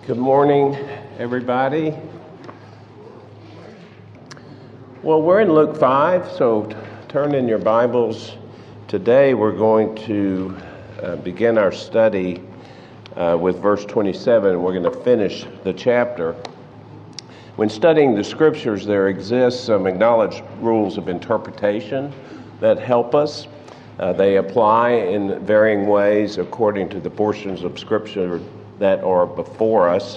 Good morning, everybody. Well, we're in Luke 5, so turn in your Bibles. Today we're going to begin our study with verse 27. We're going to finish the chapter. When studying the Scriptures, there exists some acknowledged rules of interpretation that help us. They apply in varying ways according to the portions of Scripture that are before us.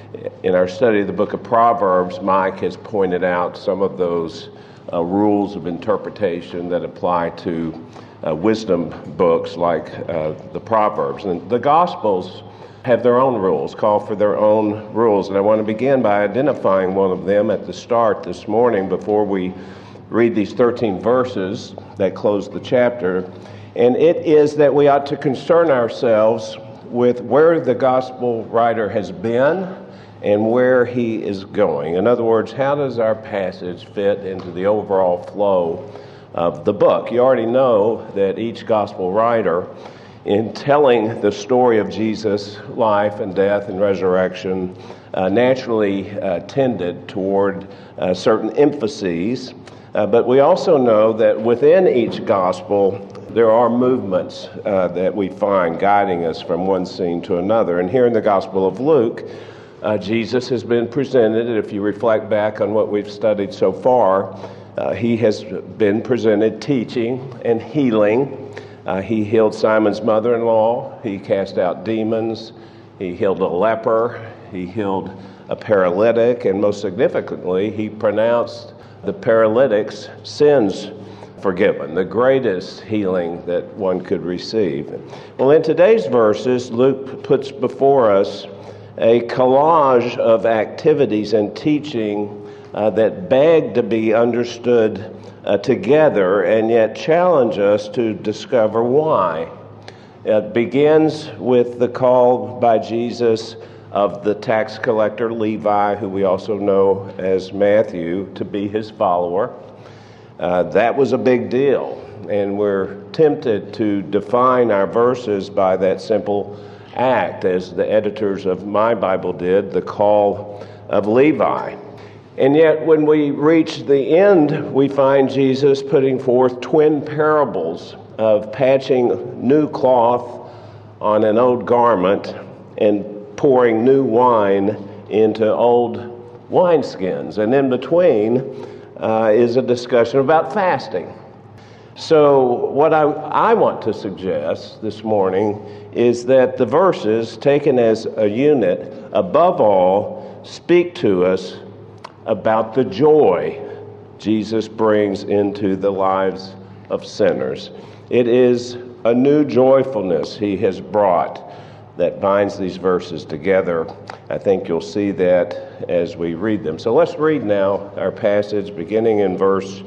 In our study of the book of Proverbs, Mike has pointed out some of those rules of interpretation that apply to wisdom books like the Proverbs. And the Gospels have their own rules, call for their own rules. And I want to begin by identifying one of them at the start this morning before we read these 13 verses that close the chapter. And it is that we ought to concern ourselves with where the gospel writer has been and where he is going. In other words, how does our passage fit into the overall flow of the book? You already know that each gospel writer, in telling the story of Jesus' life and death and resurrection, naturally tended toward certain emphases. But we also know that within each gospel, there are movements that we find guiding us from one scene to another. And here in the Gospel of Luke, Jesus has been presented, and if you reflect back on what we've studied so far, he has been presented teaching and healing. He healed Simon's mother-in-law. He cast out demons. He healed a leper. He healed a paralytic. And most significantly, he pronounced the paralytic's sins forgiven, the greatest healing that one could receive. Well, in today's verses, Luke puts before us a collage of activities and teaching that beg to be understood together and yet challenge us to discover why. It begins with the call by Jesus of the tax collector Levi, who we also know as Matthew, to be his follower. That was a big deal, and we're tempted to define our verses by that simple act, as the editors of my Bible did, the call of Levi. And yet, when we reach the end, we find Jesus putting forth twin parables of patching new cloth on an old garment and pouring new wine into old wineskins. And in between is a discussion about fasting. So what I want to suggest this morning is that the verses, taken as a unit, above all, speak to us about the joy Jesus brings into the lives of sinners. It is a new joyfulness he has brought that binds these verses together. I think you'll see that as we read them. So let's read now our passage beginning in verse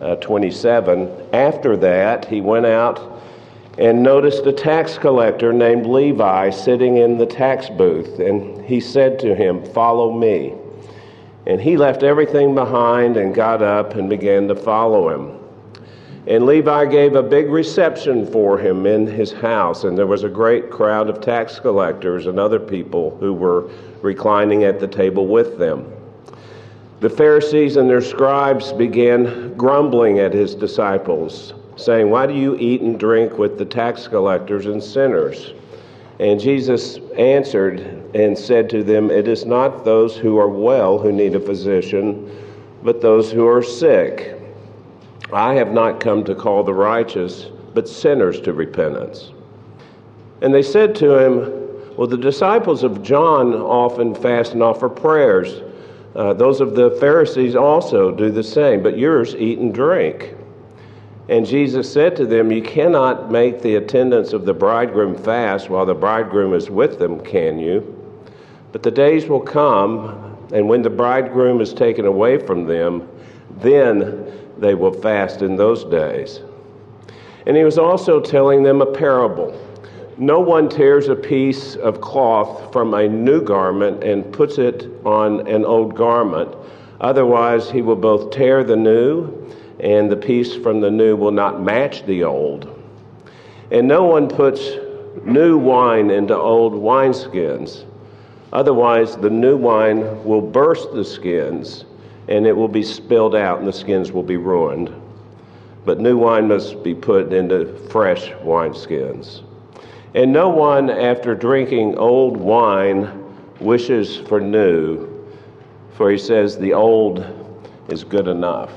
27. After that, he went out and noticed a tax collector named Levi sitting in the tax booth, and he said to him, "Follow me." And he left everything behind and got up and began to follow him. And Levi gave a big reception for him in his house, and there was a great crowd of tax collectors and other people who were reclining at the table with them. The Pharisees and their scribes began grumbling at his disciples, saying, "Why do you eat and drink with the tax collectors and sinners?" And Jesus answered and said to them, "It is not those who are well who need a physician, but those who are sick. I have not come to call the righteous, but sinners to repentance." And they said to him, "Well, the disciples of John often fast and offer prayers. Those of the Pharisees also do the same, but yours eat and drink." And Jesus said to them, "You cannot make the attendants of the bridegroom fast while the bridegroom is with them, can you? But the days will come, and when the bridegroom is taken away from them, then they will fast in those days." And he was also telling them a parable. "No one tears a piece of cloth from a new garment and puts it on an old garment. Otherwise, he will both tear the new, and the piece from the new will not match the old. And no one puts new wine into old wineskins. Otherwise, the new wine will burst the skins, and it will be spilled out, and the skins will be ruined. But new wine must be put into fresh wineskins. And no one, after drinking old wine, wishes for new, for he says the old is good enough.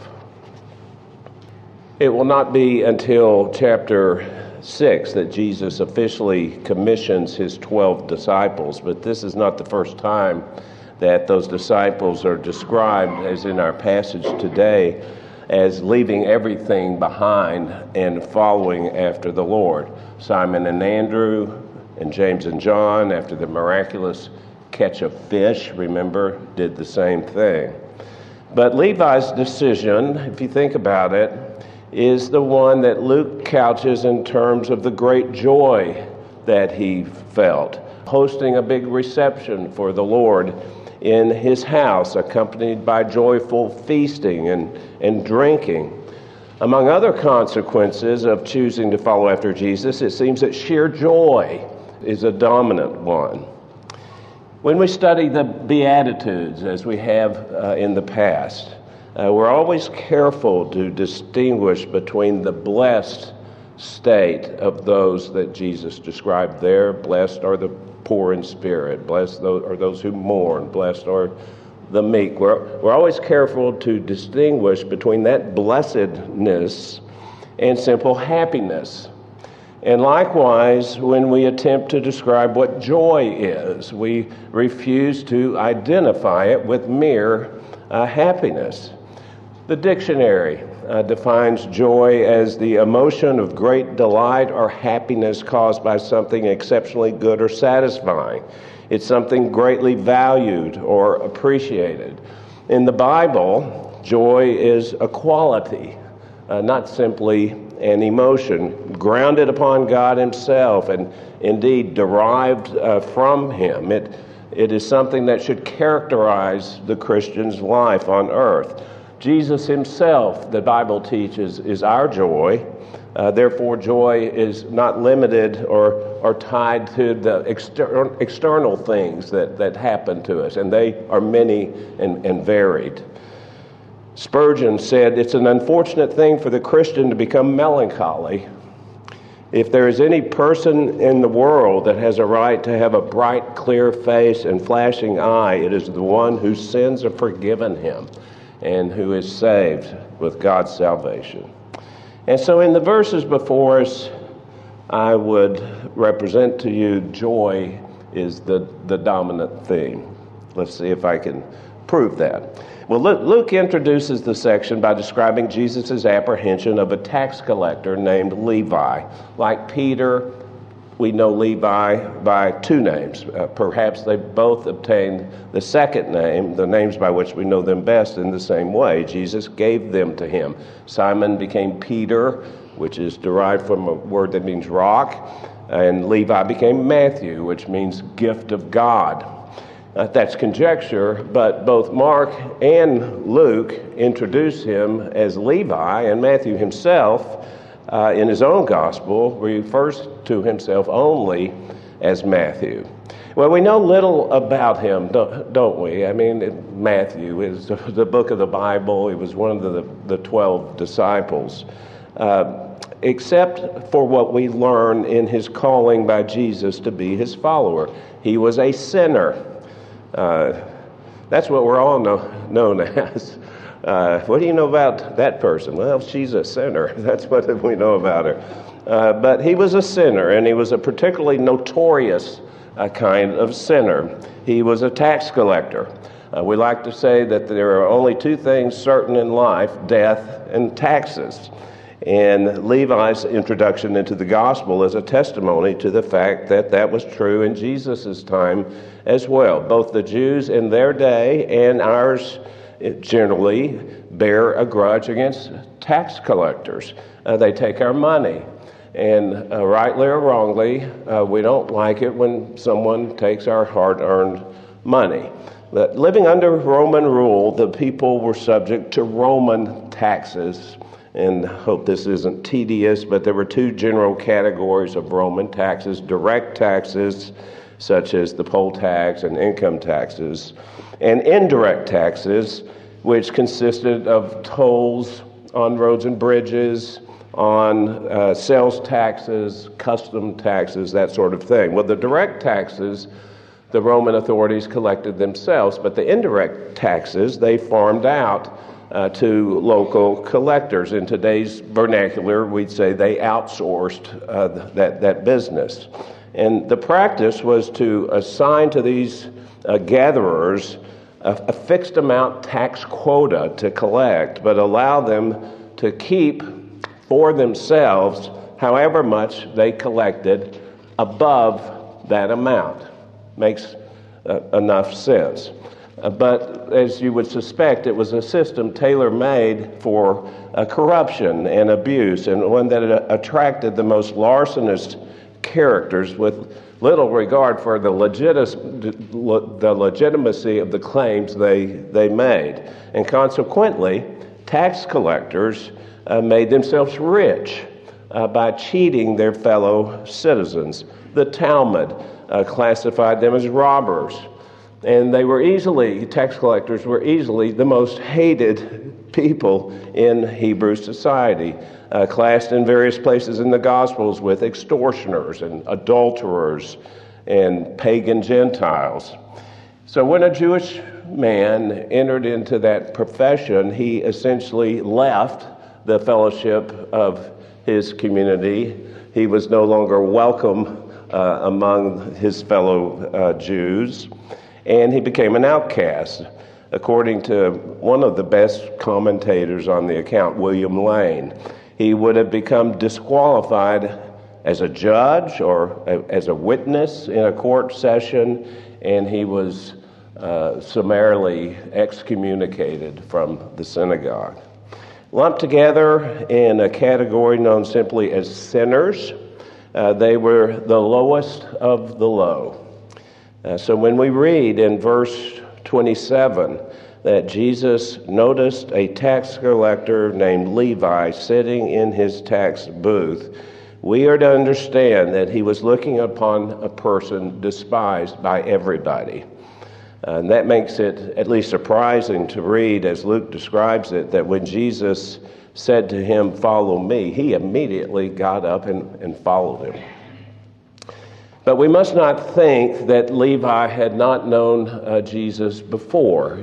It will not be until chapter 6 that Jesus officially commissions his 12 disciples, but this is not the first time that those disciples are described, as in our passage today, as leaving everything behind and following after the Lord. Simon and Andrew and James and John, after the miraculous catch of fish, remember, did the same thing. But Levi's decision, if you think about it, is the one that Luke couches in terms of the great joy that he felt, hosting a big reception for the Lord in his house, accompanied by joyful feasting and drinking. Among other consequences of choosing to follow after Jesus, it seems that sheer joy is a dominant one. When we study the Beatitudes, as we have in the past, we're always careful to distinguish between the blessed state of those that Jesus described there. Blessed are the poor in spirit. Blessed are those who mourn. Blessed are the meek. We're always careful to distinguish between that blessedness and simple happiness. And likewise, when we attempt to describe what joy is, we refuse to identify it with mere happiness. The dictionary defines joy as the emotion of great delight or happiness caused by something exceptionally good or satisfying. It's something greatly valued or appreciated. In the Bible, joy is a quality, not simply an emotion, grounded upon God himself and indeed derived from him. It is something that should characterize the Christian's life on earth. Jesus himself, the Bible teaches, is our joy. Therefore, joy is not limited or tied to the external things that happen to us, and they are many and varied. Spurgeon said, "It's an unfortunate thing for the Christian to become melancholy. If there is any person in the world that has a right to have a bright, clear face and flashing eye, it is the one whose sins are forgiven him and who is saved with God's salvation." And so in the verses before us, I would represent to you joy is the dominant theme. Let's see if I can prove that. Well, Luke introduces the section by describing Jesus' apprehension of a tax collector named Levi. Like Peter, we know Levi by two names. Perhaps they both obtained the second name, the names by which we know them best, in the same way. Jesus gave them to him. Simon became Peter, which is derived from a word that means rock, and Levi became Matthew, which means gift of God. That's conjecture, but both Mark and Luke introduce him as Levi, and Matthew himself, in his own gospel, refers to himself only as Matthew. Well, we know little about him, don't we? I mean, Matthew is the book of the Bible. He was one of the 12 disciples. Except for what we learn in his calling by Jesus to be his follower. He was a sinner. That's what we're all known as. What do you know about that person? Well, she's a sinner. That's what we know about her. But he was a sinner, and he was a particularly notorious kind of sinner. He was a tax collector. We like to say that there are only two things certain in life, death and taxes. And Levi's introduction into the gospel is a testimony to the fact that that was true in Jesus' time as well. Both the Jews in their day and ours generally bear a grudge against tax collectors. They take our money. And rightly or wrongly, we don't like it when someone takes our hard-earned money. But living under Roman rule, the people were subject to Roman taxes. And I hope this isn't tedious, but there were two general categories of Roman taxes: direct taxes such as the poll tax and income taxes, and indirect taxes, which consisted of tolls on roads and bridges, on sales taxes, custom taxes, that sort of thing. Well, the direct taxes, the Roman authorities collected themselves, but the indirect taxes, they farmed out to local collectors. In today's vernacular, we'd say they outsourced that business. And the practice was to assign to these gatherers a fixed amount tax quota to collect, but allow them to keep for themselves however much they collected above that amount. Makes enough sense. But as you would suspect, it was a system tailor-made for corruption and abuse, and one that attracted the most larcenous characters with little regard for the legitimacy of the claims they made. And consequently, tax collectors made themselves rich by cheating their fellow citizens. The Talmud classified them as robbers. And tax collectors were easily the most hated people in Hebrew society, classed in various places in the Gospels with extortioners and adulterers and pagan Gentiles. So when a Jewish man entered into that profession, he essentially left the fellowship of his community. He was no longer welcome among his fellow Jews, and he became an outcast. According to one of the best commentators on the account, William Lane, he would have become disqualified as a judge or as a witness in a court session, and he was summarily excommunicated from the synagogue. Lumped together in a category known simply as sinners, they were the lowest of the low. So when we read in verse 27 that Jesus noticed a tax collector named Levi sitting in his tax booth, we are to understand that he was looking upon a person despised by everybody. And that makes it at least surprising to read, as Luke describes it, that when Jesus said to him, "Follow me," he immediately got up and followed him. But we must not think that Levi had not known Jesus before.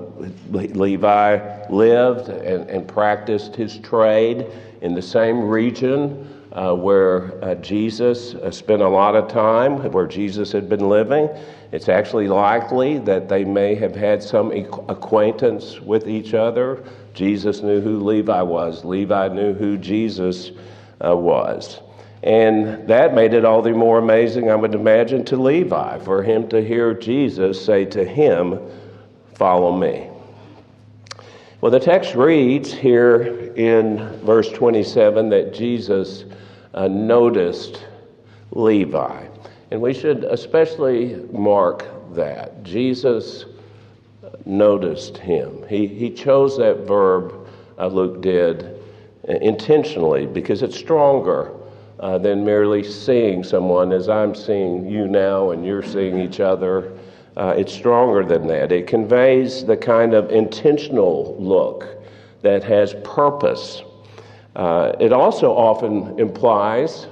Levi lived and practiced his trade in the same region where Jesus spent a lot of time, where Jesus had been living. It's actually likely that they may have had some acquaintance with each other. Jesus knew who Levi was. Levi knew who Jesus was. And that made it all the more amazing, I would imagine, to Levi, for him to hear Jesus say to him, "Follow me." Well, the text reads here in verse 27 that Jesus noticed Levi. And we should especially mark that. Jesus noticed him. He chose that verb, Luke did, intentionally, because it's stronger than merely seeing someone as I'm seeing you now and you're seeing each other. It's stronger than that. It conveys the kind of intentional look that has purpose. It also often implies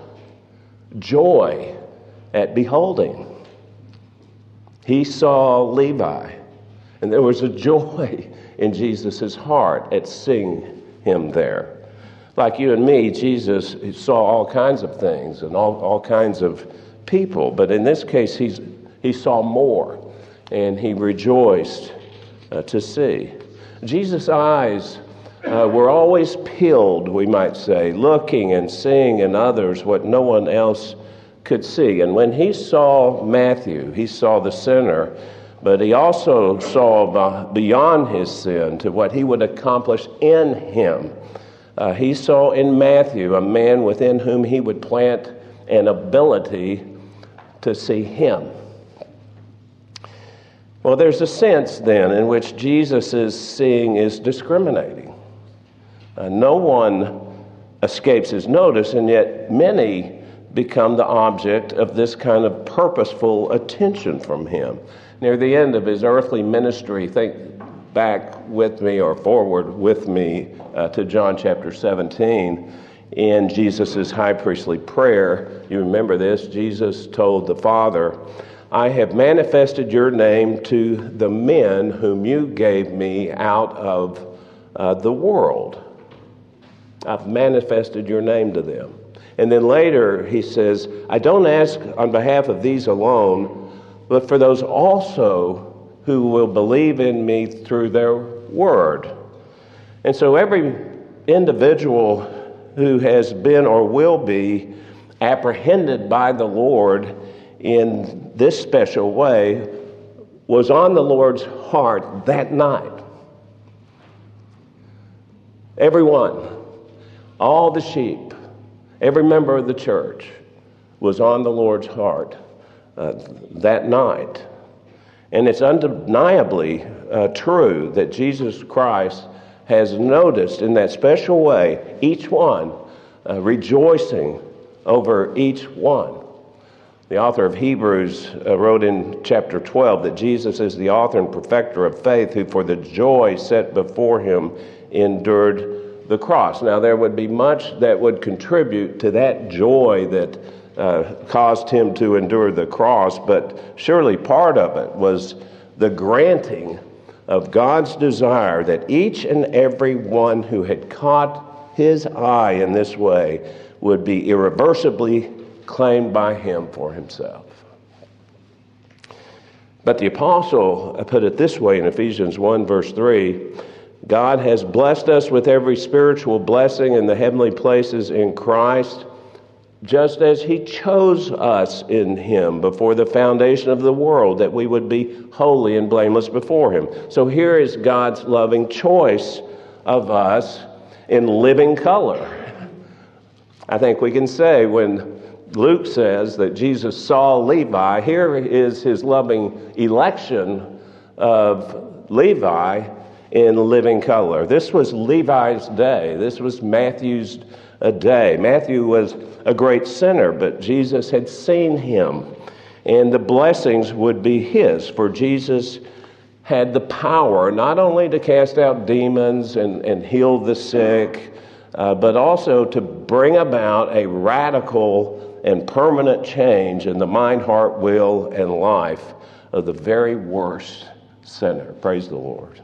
joy at beholding. He saw Levi, and there was a joy in Jesus' heart at seeing him there. Like you and me, Jesus saw all kinds of things and all kinds of people, but in this case, he saw more, and he rejoiced to see. Jesus' eyes were always peeled, we might say, looking and seeing in others what no one else could see. And when he saw Matthew, he saw the sinner, but he also saw beyond his sin to what he would accomplish in him. He saw in Matthew a man within whom he would plant an ability to see him. Well, there's a sense then in which Jesus' seeing is discriminating. No one escapes his notice, and yet many become the object of this kind of purposeful attention from him. Near the end of his earthly ministry, think back with me or forward with me to John chapter 17 in Jesus' high priestly prayer. You remember this? Jesus told the Father, "I have manifested your name to the men whom you gave me out of the world." I've manifested your name to them. And then later he says, "I don't ask on behalf of these alone, but for those also who will believe in me through their word." And so every individual who has been or will be apprehended by the Lord in this special way was on the Lord's heart that night. Everyone, all the sheep, every member of the church was on the Lord's heart that night. And it's undeniably true that Jesus Christ has noticed in that special way each one rejoicing over each one. The author of Hebrews wrote in chapter 12 that Jesus is the author and perfecter of faith, who for the joy set before him endured the cross. Now there would be much that would contribute to that joy that caused him to endure the cross, but surely part of it was the granting of God's desire that each and every one who had caught his eye in this way would be irreversibly claimed by him for himself. But the apostle put it this way in Ephesians 1 verse 3, "God has blessed us with every spiritual blessing in the heavenly places in Christ, just as he chose us in him before the foundation of the world, that we would be holy and blameless before him." So here is God's loving choice of us in living color. I think we can say when Luke says that Jesus saw Levi, here is his loving election of Levi in living color. This was Levi's day. This was Matthew's day. Matthew was a great sinner, but Jesus had seen him, and the blessings would be his, for Jesus had the power not only to cast out demons and heal the sick, but also to bring about a radical and permanent change in the mind, heart, will, and life of the very worst sinner. Praise the Lord.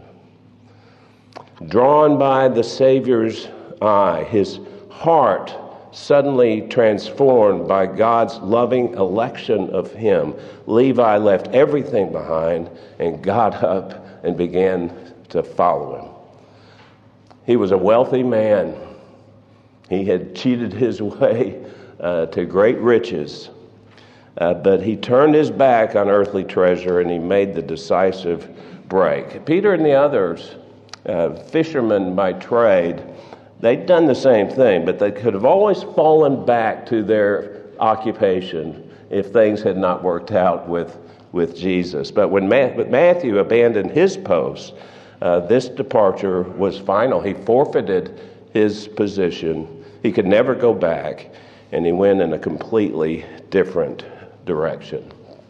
Drawn by the Savior's eye, his heart suddenly transformed by God's loving election of him, Levi left everything behind and got up and began to follow him. He was a wealthy man. He had cheated his way to great riches, but he turned his back on earthly treasure and he made the decisive break. Peter and the others, fishermen by trade, they'd done the same thing, but they could have always fallen back to their occupation if things had not worked out with Jesus. But when Matthew abandoned his post, this departure was final. He forfeited his position. He could never go back, and he went in a completely different direction.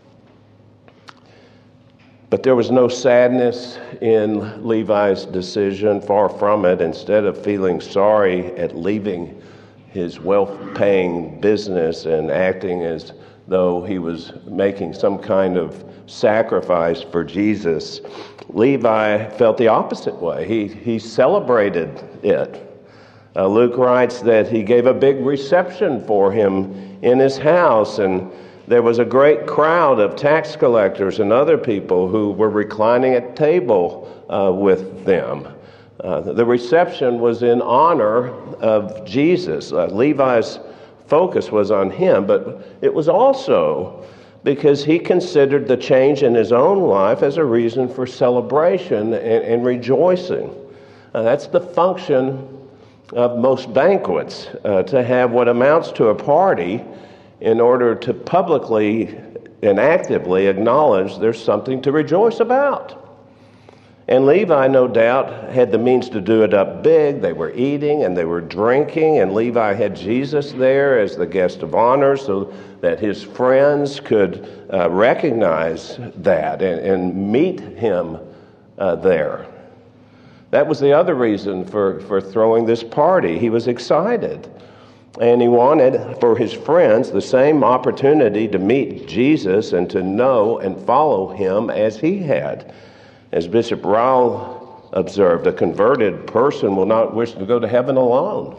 But there was no sadness in Levi's decision, far from it. Instead of feeling sorry at leaving his wealth-paying business and acting as though he was making some kind of sacrifice for Jesus, Levi felt the opposite way. He celebrated it. Luke writes that he gave a big reception for him in his house, and there was a great crowd of tax collectors and other people who were reclining at table with them. The reception was in honor of Jesus. Levi's focus was on him, but it was also because he considered the change in his own life as a reason for celebration and rejoicing. That's the function of most banquets, to have what amounts to a party in order to publicly and actively acknowledge there's something to rejoice about. And Levi, no doubt, had the means to do it up big. They were eating and they were drinking, and Levi had Jesus there as the guest of honor so that his friends could recognize that and meet him there. That was the other reason for throwing this party. He was excited, and he wanted for his friends the same opportunity to meet Jesus and to know and follow him as he had. As Bishop Ryle observed, a converted person will not wish to go to heaven alone.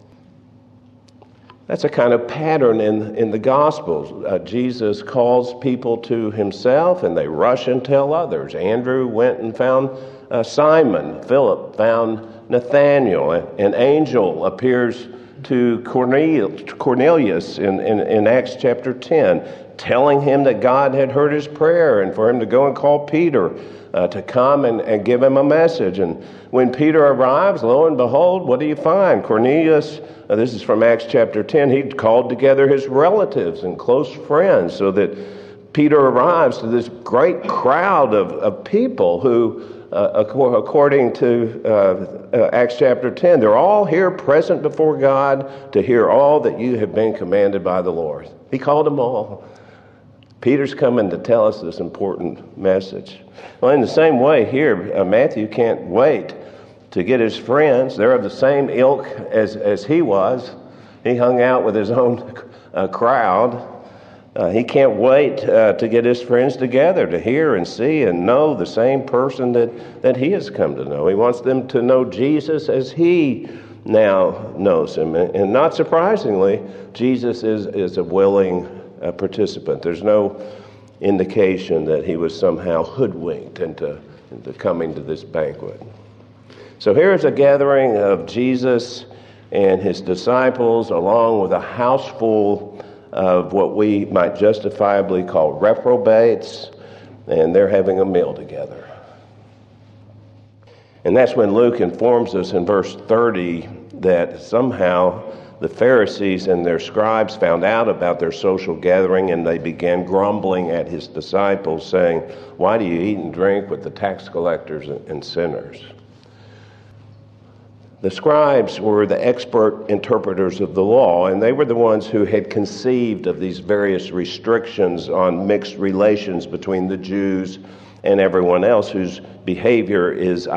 That's a kind of pattern in the Gospels. Jesus calls people to himself, and they rush and tell others. Andrew went and found Simon. Philip found Nathanael. An angel appears to Cornelius in Acts chapter 10, telling him that God had heard his prayer and for him to go and call Peter to come and give him a message. And when Peter arrives, lo and behold, what do you find? Cornelius, this is from Acts chapter 10, he'd called together his relatives and close friends so that Peter arrives to this great crowd of people who, according to Acts chapter 10, they're all here present before God to hear all that you have been commanded by the Lord. He called them all. Peter's coming to tell us this important message. Well, in the same way here, Matthew can't wait to get his friends. They're of the same ilk as he was. He hung out with his own crowd. He can't wait to get his friends together to hear and see and know the same person that he has come to know. He wants them to know Jesus as he now knows him. And not surprisingly, Jesus is a willing participant. There's no indication that he was somehow hoodwinked into coming to this banquet. So here's a gathering of Jesus and his disciples along with a house full of what we might justifiably call reprobates, and they're having a meal together. And that's when Luke informs us in verse 30 that somehow the Pharisees and their scribes found out about their social gathering, and they began grumbling at his disciples, saying, "Why do you eat and drink with the tax collectors and sinners?" The scribes were the expert interpreters of the law, and they were the ones who had conceived of these various restrictions on mixed relations between the Jews and everyone else whose behavior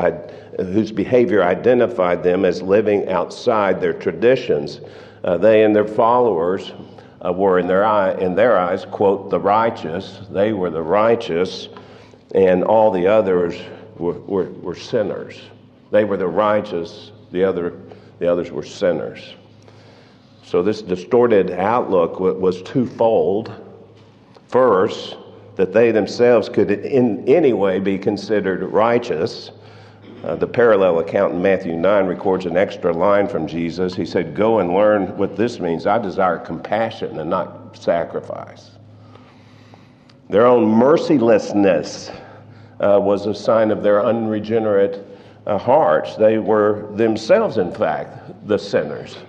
identified them as living outside their traditions. They and their followers were in their eyes, quote, the righteous. They were the righteous, and all the others were sinners. They were the righteous. The others were sinners. So this distorted outlook was twofold. First, that they themselves could in any way be considered righteous. The parallel account in Matthew 9 records an extra line from Jesus. He said, "Go and learn what this means. I desire compassion and not sacrifice." Their own mercilessness was a sign of their unregenerate hearts. They were themselves, in fact, the sinners.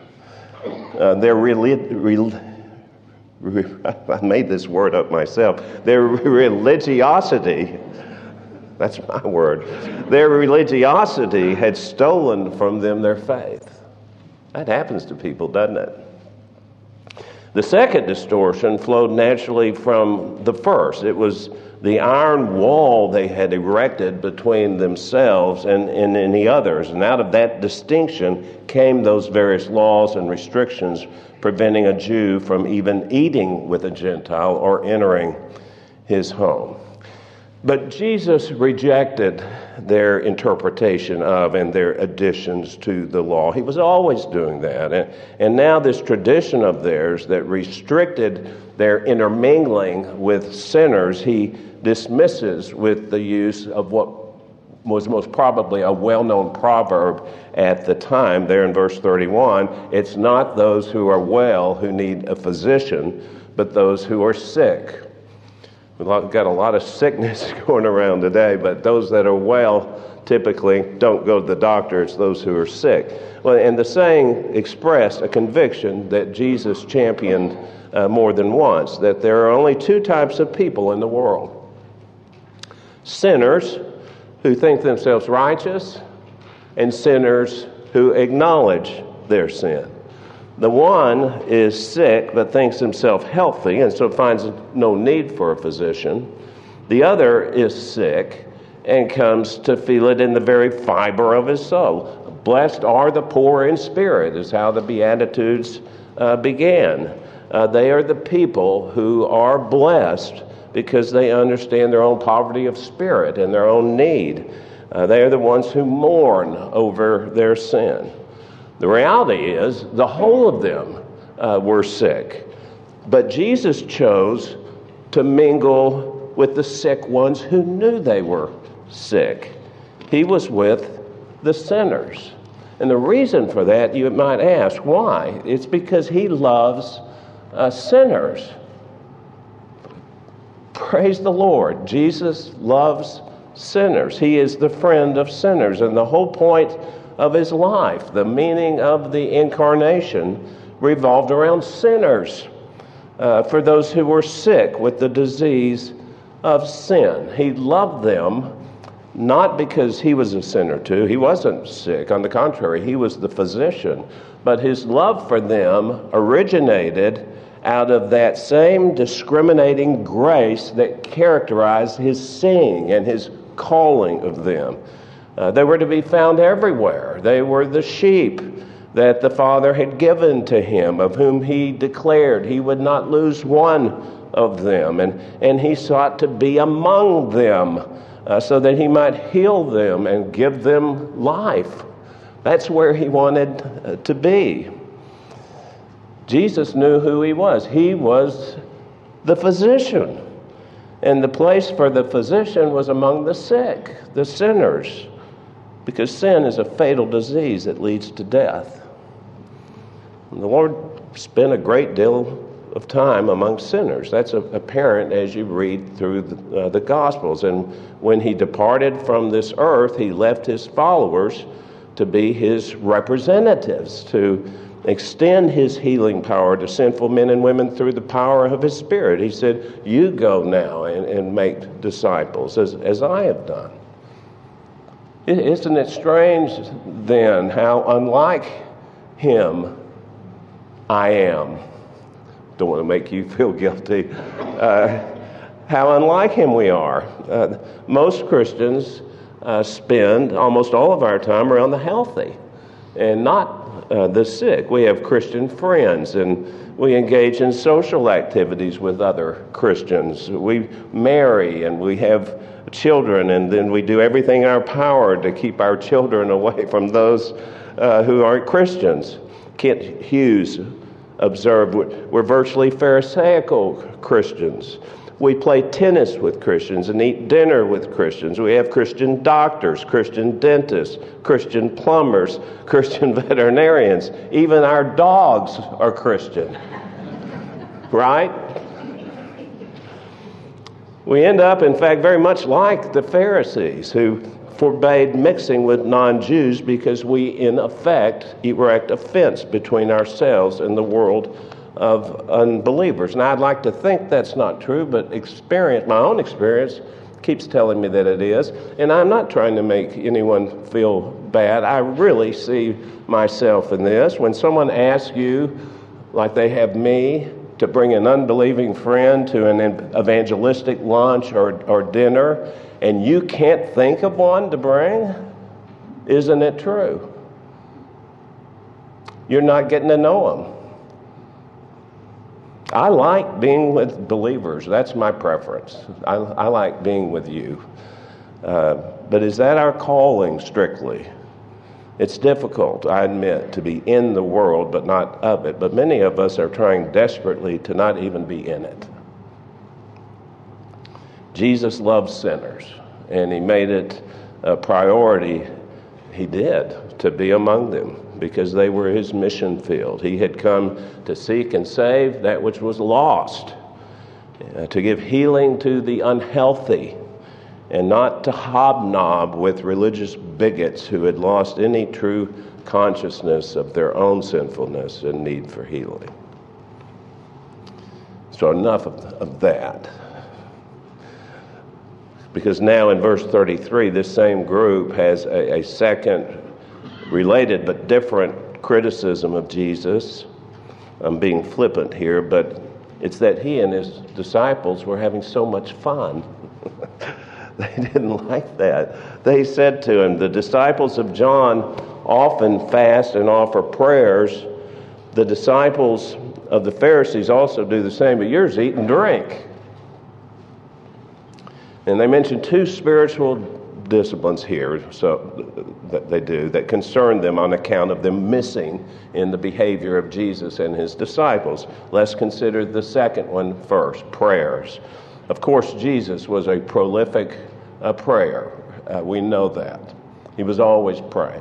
I made this word up myself. Their religiosity, that's my word, their religiosity had stolen from them their faith. That happens to people, doesn't it? The second distortion flowed naturally from the first. It was the iron wall they had erected between themselves and any others. And out of that distinction came those various laws and restrictions preventing a Jew from even eating with a Gentile or entering his home. But Jesus rejected their interpretation of and their additions to the law. He was always doing that. And now this tradition of theirs that restricted their intermingling with sinners, he dismisses with the use of what was most probably a well-known proverb at the time. There in verse 31, it's not those who are well who need a physician, but those who are sick. We've got a lot of sickness going around today, but those that are well typically don't go to the doctor. It's those who are sick. Well, and the saying expressed a conviction that Jesus championed more than once, that there are only two types of people in the world. Sinners who think themselves righteous and sinners who acknowledge their sin. The one is sick but thinks himself healthy and so finds no need for a physician. The other is sick and comes to feel it in the very fiber of his soul. Blessed are the poor in spirit is how the Beatitudes began. They are the people who are blessed because they understand their own poverty of spirit and their own need. They are the ones who mourn over their sin. The reality is the whole of them were sick. But Jesus chose to mingle with the sick ones who knew they were sick. He was with the sinners. And the reason for that, you might ask, why? It's because he loves sinners. Praise the Lord. Jesus loves sinners. He is the friend of sinners. And the whole point of his life, the meaning of the incarnation, revolved around sinners, for those who were sick with the disease of sin. He loved them not because he was a sinner too. He wasn't sick. On the contrary, he was the physician. But his love for them originated out of that same discriminating grace that characterized his seeing and his calling of them. They were to be found everywhere. They were the sheep that the Father had given to him, of whom he declared he would not lose one of them. And he sought to be among them so that he might heal them and give them life. That's where he wanted to be. Jesus knew who he was. He was the physician. And the place for the physician was among the sick, the sinners, because sin is a fatal disease that leads to death. And the Lord spent a great deal of time among sinners. That's apparent as you read through the Gospels. And when he departed from this earth, he left his followers to be his representatives, to extend his healing power to sinful men and women through the power of his Spirit. He said, you go now and make disciples, as I have done. Isn't it strange, then, how unlike him I am? Don't want to make you feel guilty. How unlike him we are. Most Christians spend almost all of our time around the healthy and not the sick. We have Christian friends, and we engage in social activities with other Christians. We marry, and we have children, and then we do everything in our power to keep our children away from those who aren't Christians. Kent Hughes observed, we're virtually Pharisaical Christians. We play tennis with Christians and eat dinner with Christians. We have Christian doctors, Christian dentists, Christian plumbers, Christian veterinarians. Even our dogs are Christian. Right? We end up, in fact, very much like the Pharisees, who forbade mixing with non-Jews because we, in effect, erect a fence between ourselves and the world of unbelievers. Now, I'd like to think that's not true, but my own experience keeps telling me that it is. And I'm not trying to make anyone feel bad. I really see myself in this. When someone asks you, like they have me, to bring an unbelieving friend to an evangelistic lunch or dinner, and you can't think of one to bring, isn't it true? You're not getting to know them. I like being with believers. That's my preference. I like being with you. But is that our calling strictly? It's difficult, I admit, to be in the world but not of it. But many of us are trying desperately to not even be in it. Jesus loves sinners, and he made it a priority, he did, to be among them, because they were his mission field. He had come to seek and save that which was lost, to give healing to the unhealthy, and not to hobnob with religious bigots who had lost any true consciousness of their own sinfulness and need for healing. So enough of that. because now in verse 33, this same group has a second related but different criticism of Jesus. I'm being flippant here, but it's that he and his disciples were having so much fun. They didn't like that. They said to him, the disciples of John often fast and offer prayers. The disciples of the Pharisees also do the same, but yours eat and drink. And they mention two spiritual disciplines here that they do that concern them on account of them missing in the behavior of Jesus and his disciples. Let's consider the second one first, prayers. Of course, Jesus was a prolific prayer. We know that. He was always praying.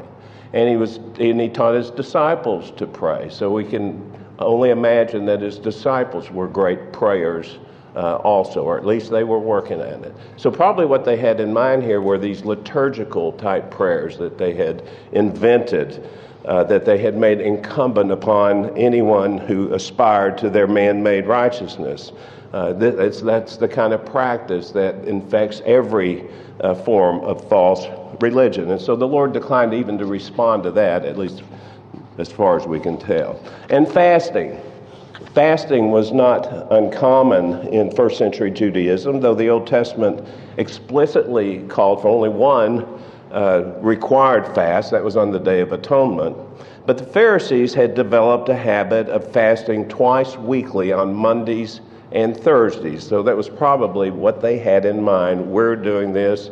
And he taught his disciples to pray. So we can only imagine that his disciples were great prayers also, or at least they were working at it. So probably what they had in mind here were these liturgical type prayers that they had invented, that they had made incumbent upon anyone who aspired to their man-made righteousness. That's the kind of practice that infects every form of false religion. And so the Lord declined even to respond to that, at least as far as we can tell. And fasting. Fasting was not uncommon in first century Judaism, though the Old Testament explicitly called for only one required fast. That was on the Day of Atonement. But the Pharisees had developed a habit of fasting twice weekly on Mondays and Thursdays. So that was probably what they had in mind. We're doing this.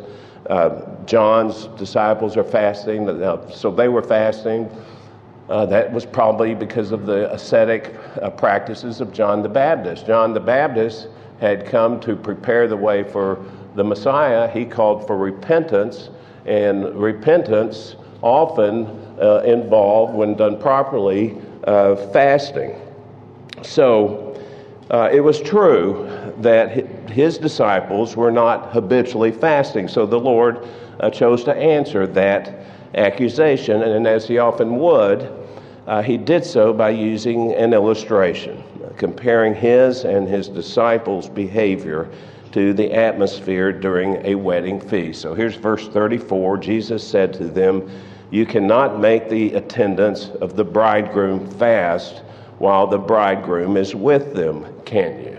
John's disciples are fasting, so they were fasting. That was probably because of the ascetic practices of John the Baptist. John the Baptist had come to prepare the way for the Messiah. He called for repentance, and repentance often involved, when done properly, fasting. So it was true that his disciples were not habitually fasting, so the Lord chose to answer that accusation, and as he often would, he did so by using an illustration, comparing his and his disciples' behavior to the atmosphere during a wedding feast. So here's verse 34. Jesus said to them, "You cannot make the attendants of the bridegroom fast while the bridegroom is with them, can you?"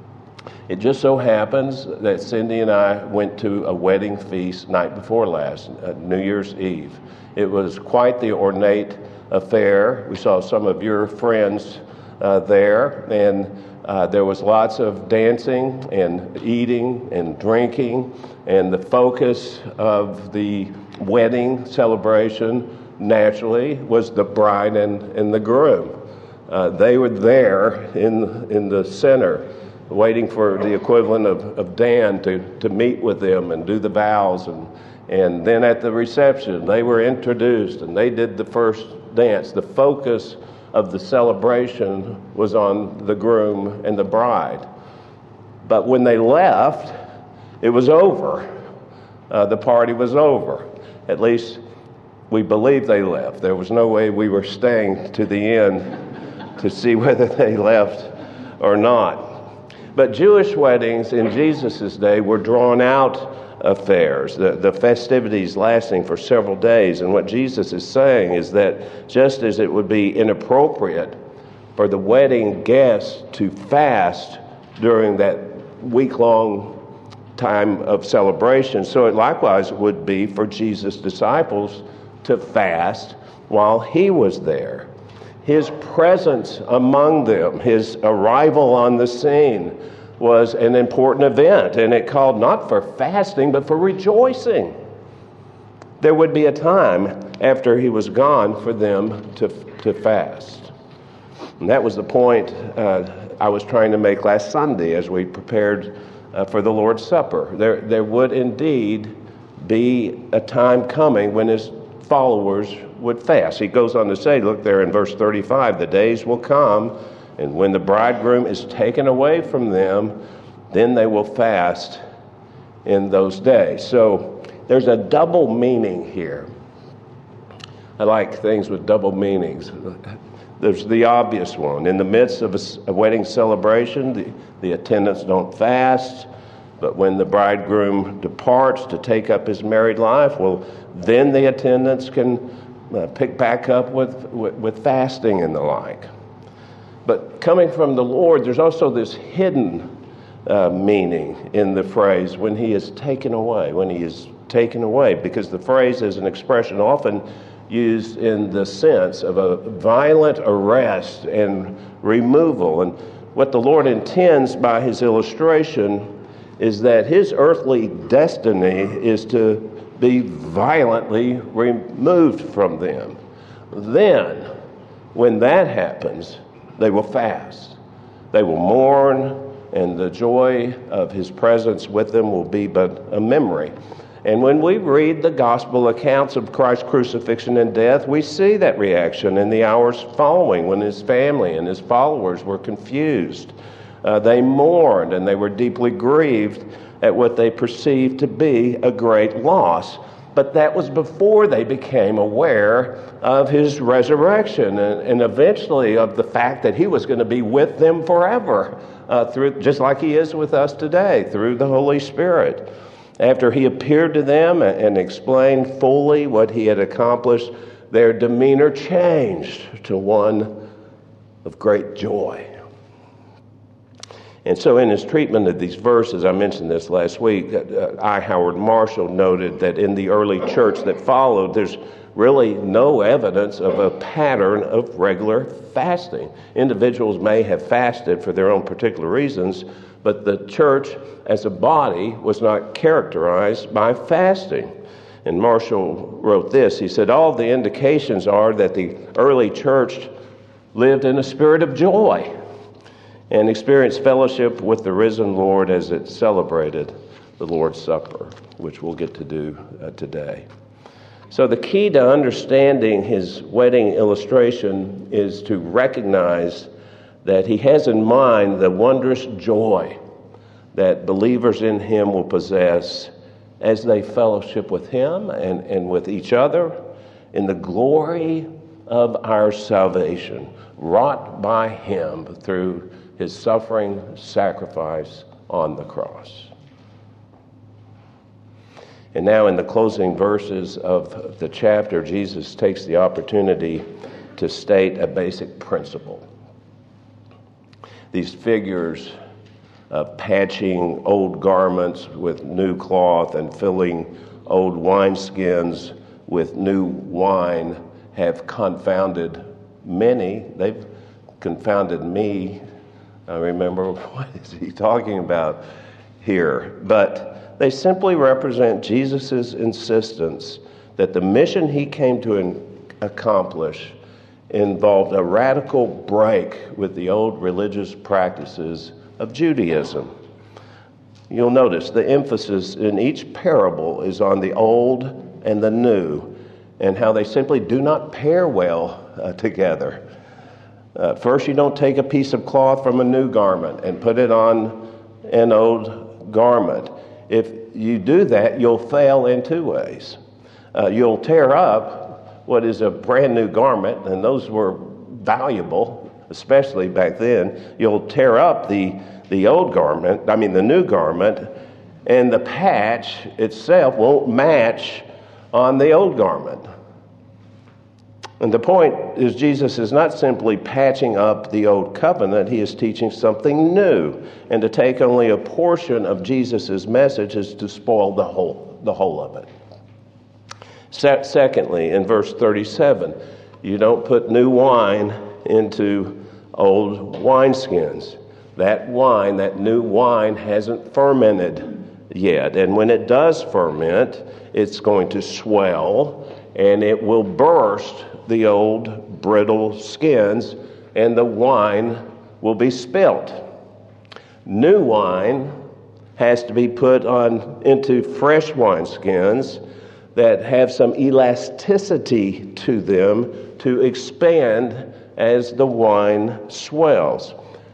It just so happens that Cindy and I went to a wedding feast night before last, New Year's Eve. It was quite the ornate affair. We saw some of your friends there, and there was lots of dancing and eating and drinking, and the focus of the wedding celebration naturally was the bride and the groom. They were there in the center, waiting for the equivalent of Dan to meet with them and do the vows. And then at the reception, they were introduced and they did the first dance. The focus of the celebration was on the groom and the bride. But when they left, it was over. The party was over. At least we believe they left. There was no way we were staying to the end to see whether they left or not. But Jewish weddings in Jesus' day were drawn out affairs, the festivities lasting for several days. And what Jesus is saying is that just as it would be inappropriate for the wedding guests to fast during that week-long time of celebration, so it likewise would be for Jesus' disciples to fast while he was there. His presence among them, his arrival on the scene, was an important event, and it called not for fasting, but for rejoicing. There would be a time after he was gone for them to fast. And that was the point I was trying to make last Sunday as we prepared for the Lord's Supper. There would indeed be a time coming when his followers would fast. He goes on to say, look there in verse 35, the days will come, and when the bridegroom is taken away from them, then they will fast in those days. So there's a double meaning here. I like things with double meanings. There's the obvious one. In the midst of a wedding celebration, the attendants don't fast. But when the bridegroom departs to take up his married life, well, then the attendants can pick back up with fasting and the like. But coming from the Lord, there's also this hidden meaning in the phrase, when he is taken away, because the phrase is an expression often used in the sense of a violent arrest and removal. And what the Lord intends by his illustration is that his earthly destiny is to be violently removed from them. Then, when that happens, they will fast. They will mourn, and the joy of his presence with them will be but a memory. And when we read the gospel accounts of Christ's crucifixion and death, we see that reaction in the hours following, when his family and his followers were confused. They mourned and they were deeply grieved at what they perceived to be a great loss. But that was before they became aware of his resurrection and eventually of the fact that he was going to be with them forever, through, just like he is with us today, through the Holy Spirit. After he appeared to them and explained fully what he had accomplished, their demeanor changed to one of great joy. And so in his treatment of these verses, I mentioned this last week, I. Howard Marshall noted that in the early church that followed, there's really no evidence of a pattern of regular fasting. Individuals may have fasted for their own particular reasons, but the church as a body was not characterized by fasting. And Marshall wrote this. He said, all the indications are that the early church lived in a spirit of joy and experienced fellowship with the risen Lord as it celebrated the Lord's Supper, which we'll get to do today. So the key to understanding his wedding illustration is to recognize that he has in mind the wondrous joy that believers in him will possess as they fellowship with him and with each other in the glory of our salvation, wrought by him through his suffering sacrifice on the cross. And now in the closing verses of the chapter, Jesus takes the opportunity to state a basic principle. These figures of patching old garments with new cloth and filling old wineskins with new wine have confounded many. They've confounded me. I remember, what is he talking about here? But they simply represent Jesus' insistence that the mission he came to accomplish involved a radical break with the old religious practices of Judaism. You'll notice the emphasis in each parable is on the old and the new, and how they simply do not pair well together. First, you don't take a piece of cloth from a new garment and put it on an old garment. If you do that, you'll fail in two ways. You'll tear up what is a brand new garment, and those were valuable, especially back then. You'll tear up the old garment, the new garment, and the patch itself won't match on the old garment. And the point is, Jesus is not simply patching up the old covenant, he is teaching something new. And to take only a portion of Jesus' message is to spoil the whole of it. Secondly, in verse 37, you don't put new wine into old wineskins. That wine, that new wine, hasn't fermented yet. And when it does ferment, it's going to swell and it will burst the old brittle skins, and the wine will be spilt. New wine has to be put into fresh wineskins that have some elasticity to them to expand as the wine swells.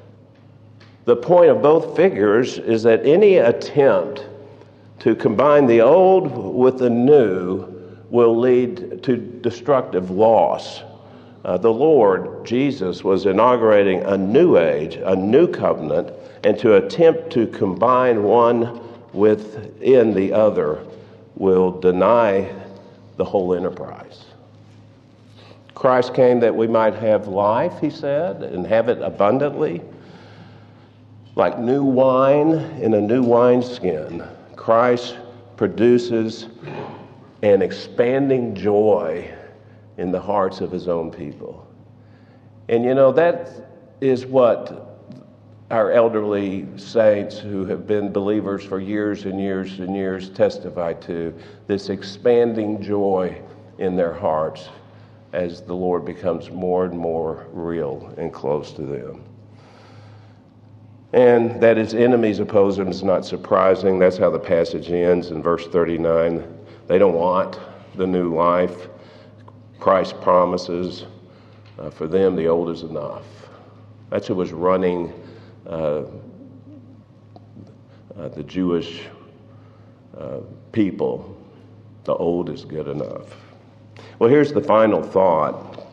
The point of both figures is that any attempt to combine the old with the new will lead to destructive loss. The Lord, Jesus, was inaugurating a new age, a new covenant, and to attempt to combine one within the other will deny the whole enterprise. Christ came that we might have life, he said, and have it abundantly. Like new wine in a new wineskin, Christ produces an expanding joy in the hearts of his own people. And that is what our elderly saints who have been believers for years and years and years testify to, this expanding joy in their hearts as the Lord becomes more and more real and close to them. And that his enemies oppose him is not surprising. That's how the passage ends in verse 39. They don't want the new life. Christ promises for them the old is enough. That's who was running the Jewish people. The old is good enough. Well, here's the final thought.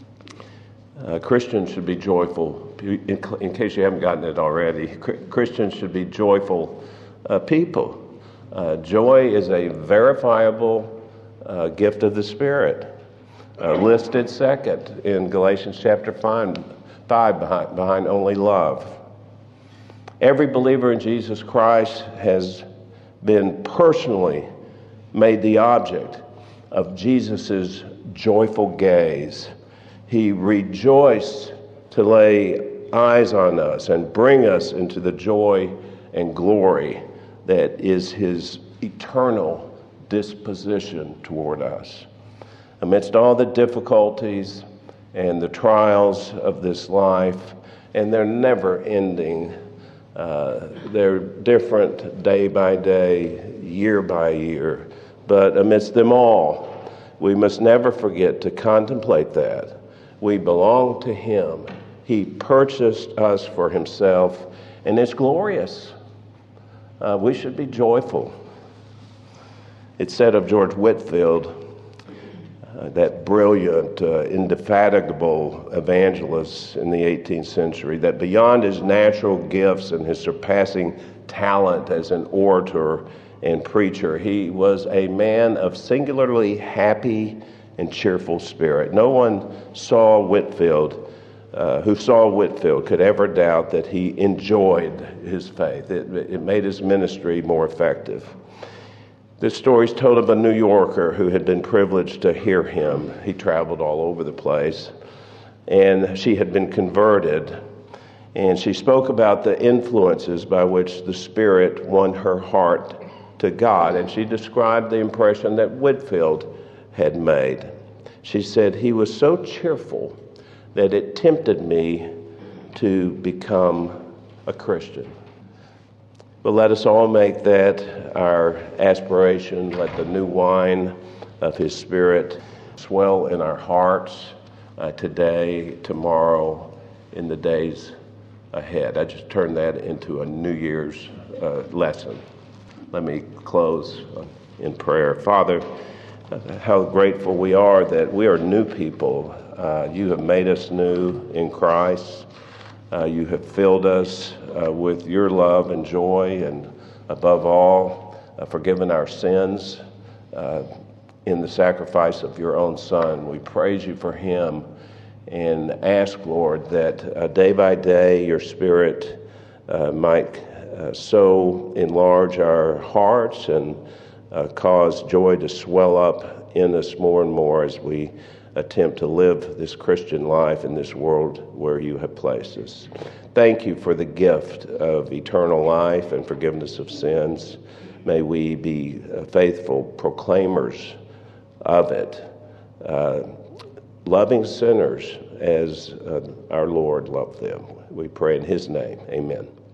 Christians should be joyful. In case you haven't gotten it already, Christians should be joyful people. Joy is a verifiable gift of the Spirit, listed second in Galatians chapter 5 behind only love. Every believer in Jesus Christ has been personally made the object of Jesus' joyful gaze. He rejoiced to lay eyes on us and bring us into the joy and glory that is his eternal disposition toward us. Amidst all the difficulties and the trials of this life, and they're never ending, they're different day by day, year by year, but amidst them all, we must never forget to contemplate that we belong to him. He purchased us for himself, and it's glorious. We should be joyful. It's said of George Whitefield, that brilliant, indefatigable evangelist in the 18th century, that beyond his natural gifts and his surpassing talent as an orator and preacher, he was a man of singularly happy and cheerful spirit. No one who saw Whitefield could ever doubt that he enjoyed his faith. It made his ministry more effective. This story is told of a New Yorker who had been privileged to hear him. He traveled all over the place, and she had been converted. And she spoke about the influences by which the Spirit won her heart to God. And she described the impression that Whitefield had made. She said, "He was so cheerful that it tempted me to become a Christian." But let us all make that our aspiration. Let the new wine of his Spirit swell in our hearts today, tomorrow, in the days ahead. I just turned that into a New Year's lesson. Let me close in prayer. Father, how grateful we are that we are new people. You have made us new in Christ. You have filled us with your love and joy, and above all, forgiven our sins in the sacrifice of your own Son. We praise you for him and ask, Lord, that day by day your Spirit might so enlarge our hearts and cause joy to swell up in us more and more as we attempt to live this Christian life in this world where you have placed us. Thank you for the gift of eternal life and forgiveness of sins. May we be faithful proclaimers of it, loving sinners as our Lord loved them. We pray in his name. Amen.